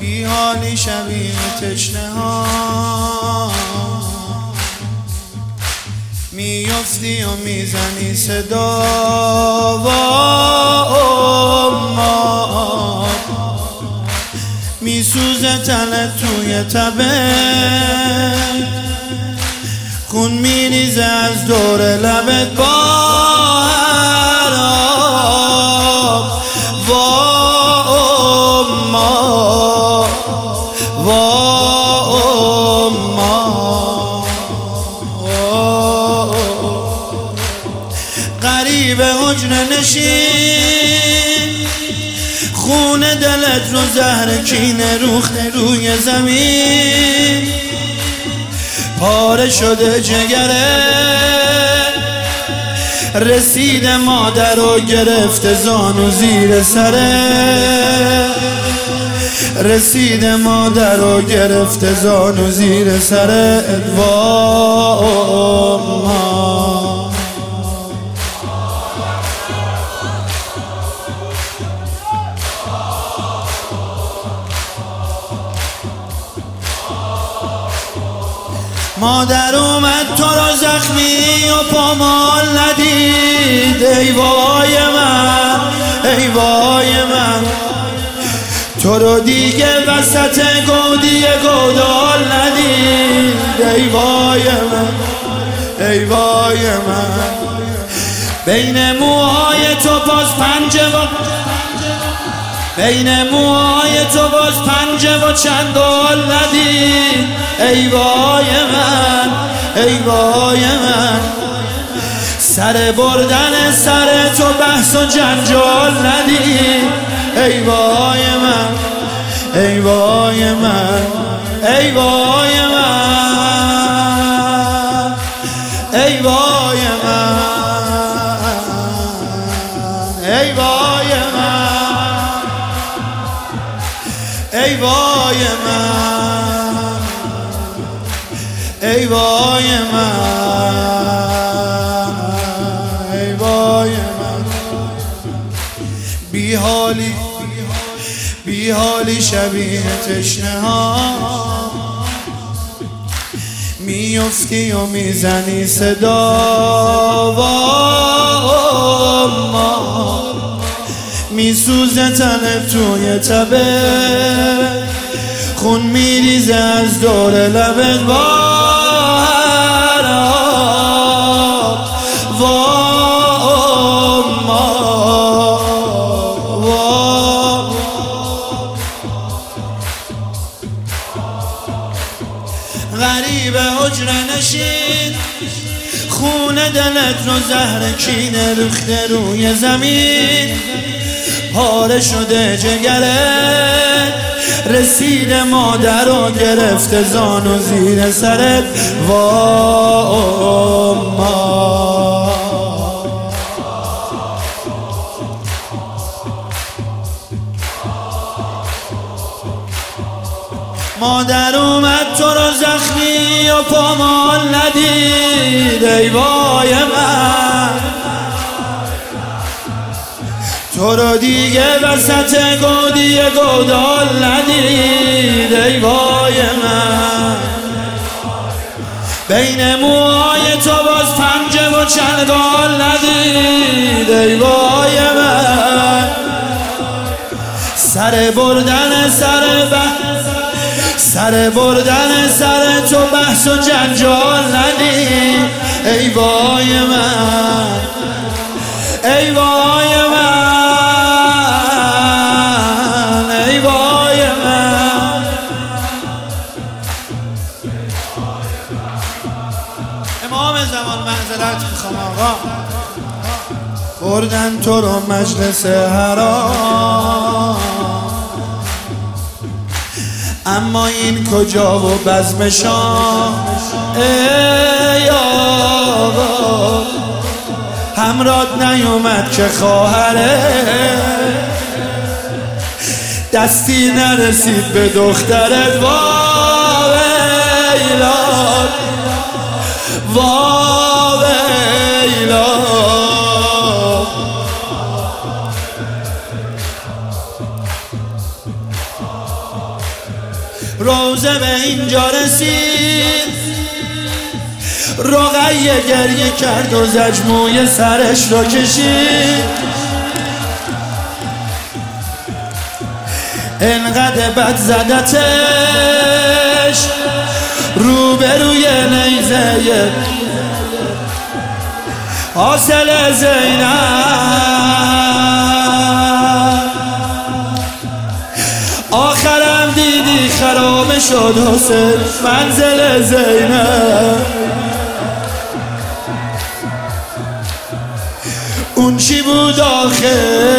بی حالی شبیه تشنه ها، میفتی و میزنی صدا و میسوزه تنت توی تبت، خون میریزه از دور لبت با هر آب و غریب حجره نشین، خون دلت رو زهر کینه روخته روی زمین، پاره شده جگره رسیده مادر و گرفته زانو زیر سره، رسیده مادر و گرفته زانو زیر سره. مادر اومد تو رو زخمی و پامال ندید، ای وای من ای وای من، تو رو دیگه وسط گودی گودال ندید، ای وای من ای وای من. بین موهای تو باز پنجه و بین موهای تو باز پنجه و چنگال ندید، ای وای من ای وای من. سر بردن سر تو بحث و جنجال ندید، ای وای من ای وای من ای وای من ای وای من ای وای من ای وای من ای وای من ای وای من. بی حالی بی حالی شبیه تشنه ها، میفتی و میزنی صدا و میسوزه تنت توی تبه، خون میریزه از دور لبت با هر آب و غریب حجره نشین، خون دلت رو زهر کینه ریخته روی زمین، پاره شده جگرت رسیده مادر و گرفته زانو زیر سرت و مادر اومد تو رو زخمی و پامال ندید، ای وای من، تو رو دیگه وسط گودی گودال ندید، ای وای من. بین موهای تو باز پنجه و چنگال ندید، ای وای من. سر بردن سر تو بحث و جنجال ندید، ای وای من ای وای من ای وای من. امام زمان معذرت میخوام آقا، بردن تو رو مجلس حرام، اما این کجا و بزم شام، ای آقا همرات نیومد که خواهره، دستی نرسید به دخترت، واویلا واویلا. روزه به اینجا رسید، رقیه گریه کرد و زجموی سرش رو کشید. انقدر بد زدتش روبروی نیزه حاصل زینب. آخرم دیدی خراب شد حسین منزل زینب. اون چی بود آخر